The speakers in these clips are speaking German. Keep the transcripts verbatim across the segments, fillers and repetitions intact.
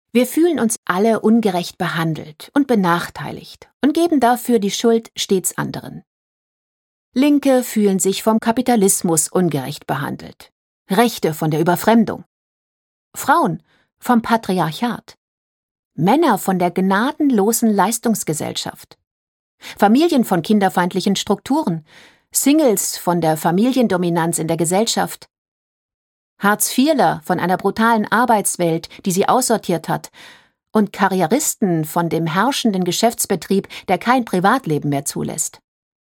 Wir fühlen uns alle ungerecht behandelt und benachteiligt und geben dafür die Schuld stets anderen. Linke fühlen sich vom Kapitalismus ungerecht behandelt, Rechte von der Überfremdung, Frauen vom Patriarchat, Männer von der gnadenlosen Leistungsgesellschaft, Familien von kinderfeindlichen Strukturen, Singles von der Familiendominanz in der Gesellschaft, Hartz-Vierler von einer brutalen Arbeitswelt, die sie aussortiert hat, und Karrieristen von dem herrschenden Geschäftsbetrieb, der kein Privatleben mehr zulässt.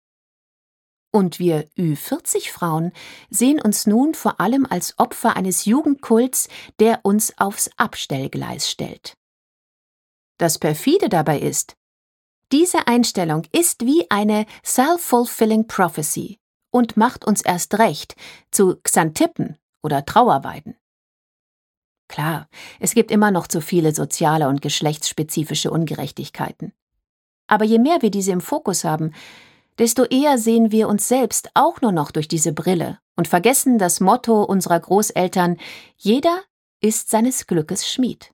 Und wir Ü vierzig Frauen sehen uns nun vor allem als Opfer eines Jugendkults, der uns aufs Abstellgleis stellt. Das perfide dabei ist, diese Einstellung ist wie eine self-fulfilling prophecy und macht uns erst recht zu Xantippen oder Trauerweiden. Klar, es gibt immer noch zu viele soziale und geschlechtsspezifische Ungerechtigkeiten. Aber je mehr wir diese im Fokus haben, desto eher sehen wir uns selbst auch nur noch durch diese Brille und vergessen das Motto unserer Großeltern: Jeder ist seines Glückes Schmied.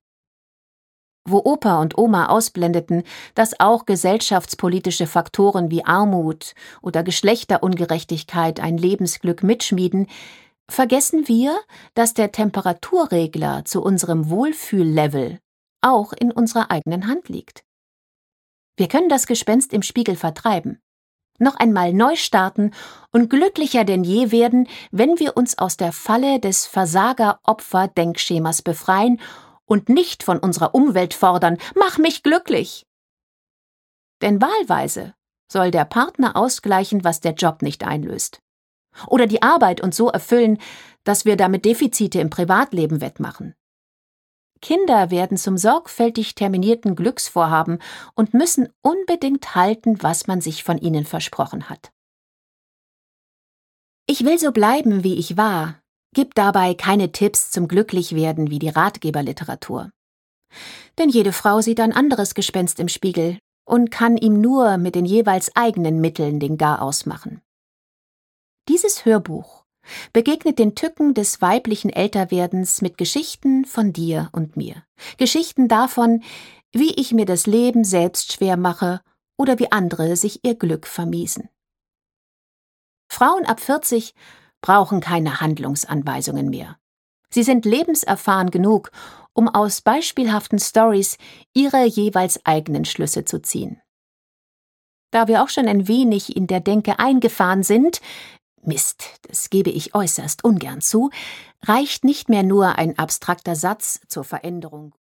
Wo Opa und Oma ausblendeten, dass auch gesellschaftspolitische Faktoren wie Armut oder Geschlechterungerechtigkeit ein Lebensglück mitschmieden, vergessen wir, dass der Temperaturregler zu unserem Wohlfühllevel auch in unserer eigenen Hand liegt. Wir können das Gespenst im Spiegel vertreiben, noch einmal neu starten und glücklicher denn je werden, wenn wir uns aus der Falle des Versager-Opfer-Denkschemas befreien und nicht von unserer Umwelt fordern: Mach mich glücklich! Denn wahlweise soll der Partner ausgleichen, was der Job nicht einlöst. Oder die Arbeit uns so erfüllen, dass wir damit Defizite im Privatleben wettmachen. Kinder werden zum sorgfältig terminierten Glücksvorhaben und müssen unbedingt halten, was man sich von ihnen versprochen hat. Ich will so bleiben, wie ich war, gibt dabei keine Tipps zum Glücklichwerden wie die Ratgeberliteratur. Denn jede Frau sieht ein anderes Gespenst im Spiegel und kann ihm nur mit den jeweils eigenen Mitteln den Garaus machen. Dieses Hörbuch begegnet den Tücken des weiblichen Älterwerdens mit Geschichten von dir und mir. Geschichten davon, wie ich mir das Leben selbst schwer mache oder wie andere sich ihr Glück vermiesen. Frauen ab vierzig brauchen keine Handlungsanweisungen mehr. Sie sind lebenserfahren genug, um aus beispielhaften Storys ihre jeweils eigenen Schlüsse zu ziehen. Da wir auch schon ein wenig in der Denke eingefahren sind, Mist, das gebe ich äußerst ungern zu, reicht nicht mehr nur ein abstrakter Satz zur Veränderung